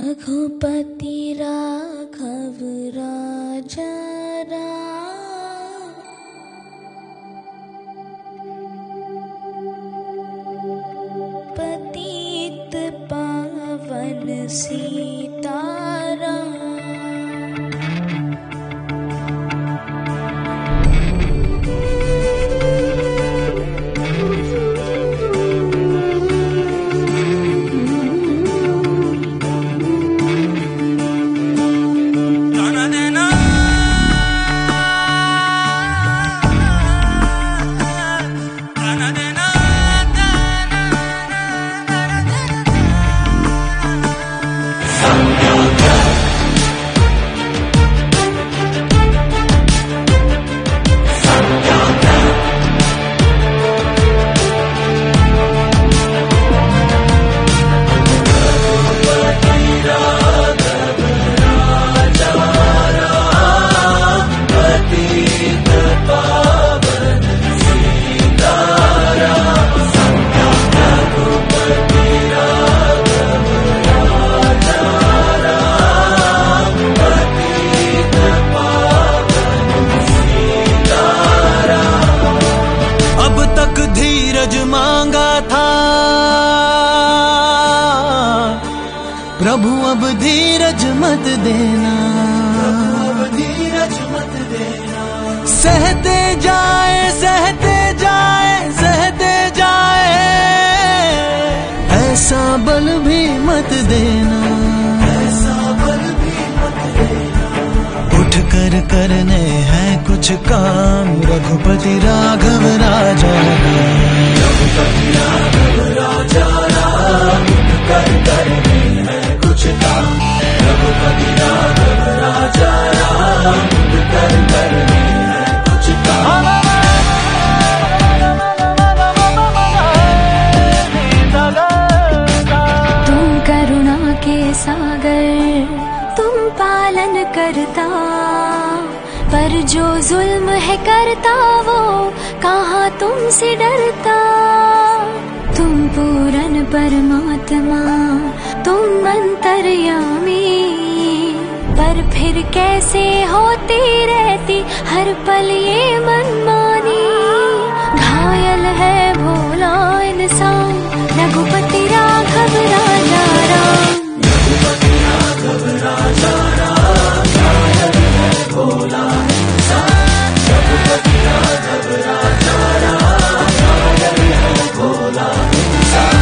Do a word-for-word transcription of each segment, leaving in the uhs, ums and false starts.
रघुपति राघव राजा राम, पतित पावन सीताराम। प्रभु अब धीरज मत देना, अब धीरज मत देना। सहते जाए सहते जाए सहते जाए, ऐसा बल भी मत देना, ऐसा बल भी मत देना। उठ कर करने हैं कुछ काम, रघुपति राघव राजा राम, रघुपति राघव राजा राम, उठ कर करने हैं कुछ काम। रघुपति राघव राजा राम, उठ कर करने हैं कुछ काम। तुम करुणा के सागर, तुम पालन करता, पर जो जुल्म है करता वो कहाँ तुमसे डरता। तुम पूरन परमात्मा, तुम अंतर्यामी, पर फिर कैसे होती रहती हर पल ये मनमानी। घायल है भोला इंसान, रघुपति राघव राजा राम, रघुपति राघव राजा राम, घायल है भोला इंसान। रघुपति राघव राजा राम, घायल है भोला इंसान।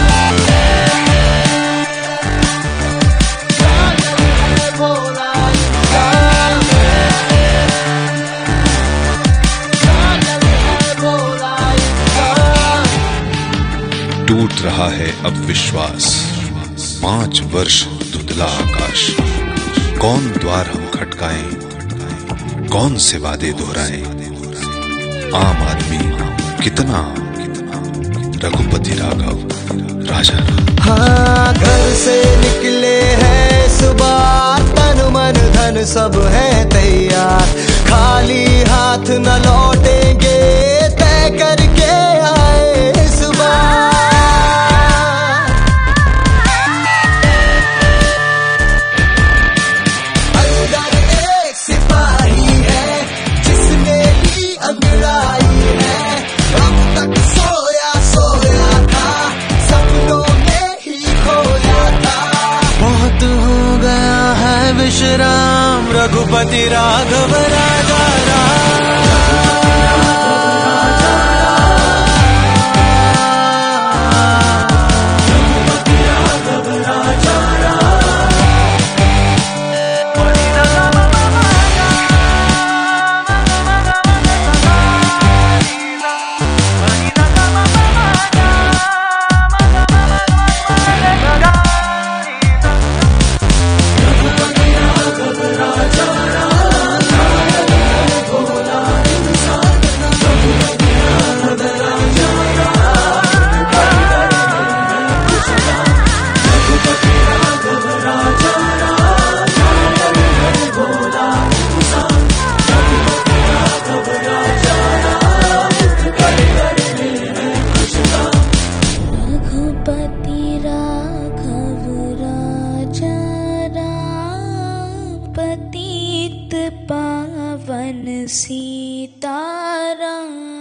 टूट रहा है अब विश्वास, पांच वर्ष धुंधला आकाश। कौन द्वार हम खटकाएं, कौन से वादे दोहराएं। आम आदमी कितना, रघुपति राघव राजा राम। हाँ, घर से निकले हैं सुबह, तन मन धन सब है तैयार, खाली हाथ न लौटेंगे, तय करके आए इस बार। अंदर एक सिपाही है जिसने ही अंगड़ाई है, अब तक सोया सोया था, सपनों में ही खोया था। बहुत हो गया है विश्राम, रघुपति राघव राजा राम। राजा राम, गीत पावन सीताराम।